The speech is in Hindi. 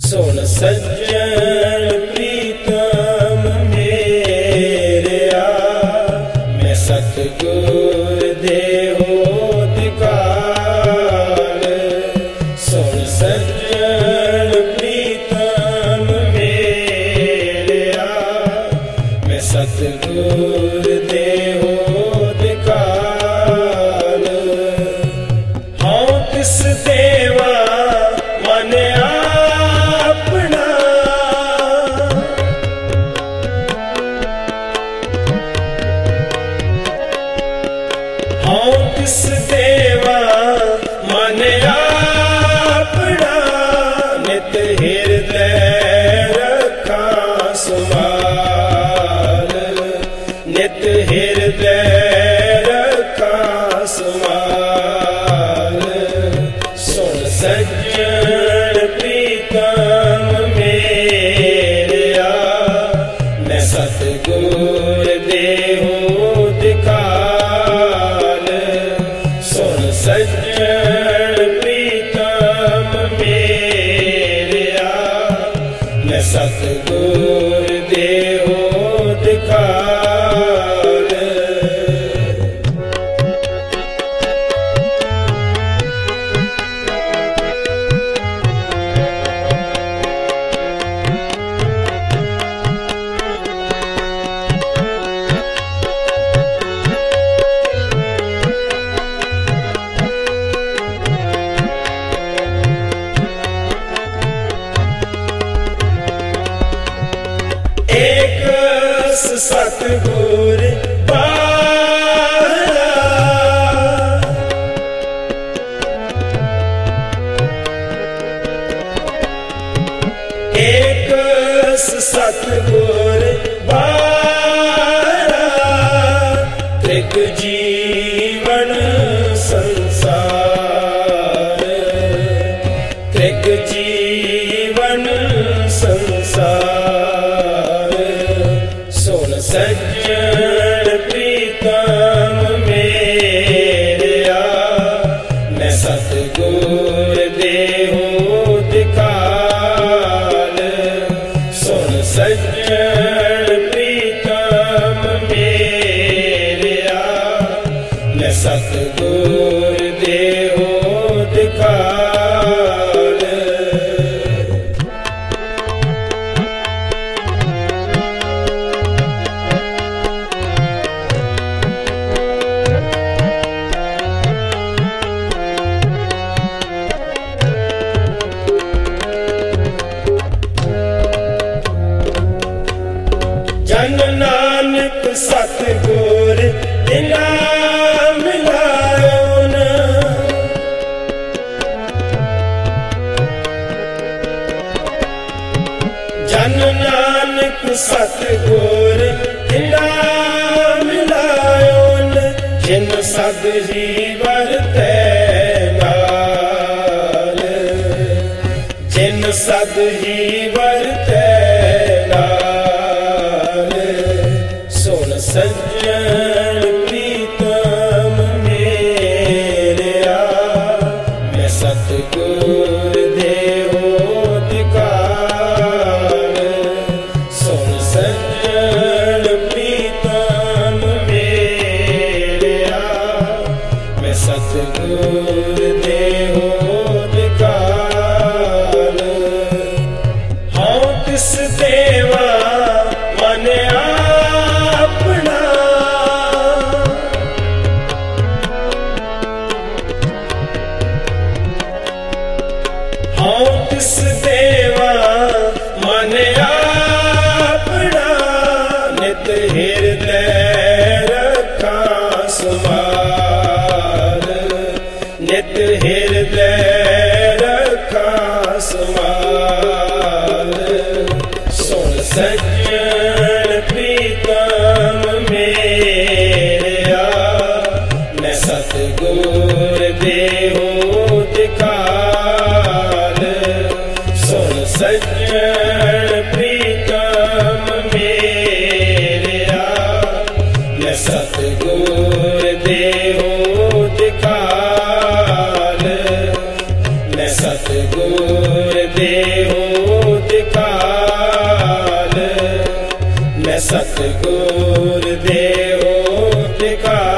सुन सज्जन प्रीतम मेरेया, मैं सतगुर देहो दिकाल। सुन सज्जन प्रीतम मेरेया, मैं सतगुर देहो दिकाल। हाँ तिस देवा मन अपना, हाँ तिस देवा मन अपना, नित हृदय रखा सुमाल। नित हृदय रखा सुमाल। सुन सज्जन प्रीतम मेरेया, मैं सतगुर देहो दिकाल। सुन सज्जन प्रीतम मेरेया, मैं सतगुर देहो दिकाल। एक सतगुर बारा, एक सतगुर बारा, त्रिग जीवन संसार। त्रिग जीवन संसार। सुन सज्जन प्रीतम मेरेया, मैं सतगुर देहो दिकाल। सुन सज्जन प्रीतम मेरेया, मैं सतगुर देहो दिकाल। जन नानक सतगुर बिना मिलायो न, जन नानक सतगुर बिना मिलायो न, जिन सद ही वरतै नाल। जिन सद ही वरतै नाल। सुन सज्जन प्रीतम मेरेया, मैं सतगुर देहो दिकाल। सुन सज्जन प्रीतम मेरेया, मैं सतगुर देहो दिकाल। हाँ तिस देवा मन अपना, हाँ तिस देवा मन अपना, नित हृदय रखा सुमाल। नित हृदय रखा सुमाल। सुन सज्जन प्रीतम मेरेया, मैं सतगुर देहो दिकाल। सुन सज्जन प्रीतम मेरेया, मैं सतगुर देहो दिकाल। मैं सतगुर देहो मैं सतगुर देहो दिखा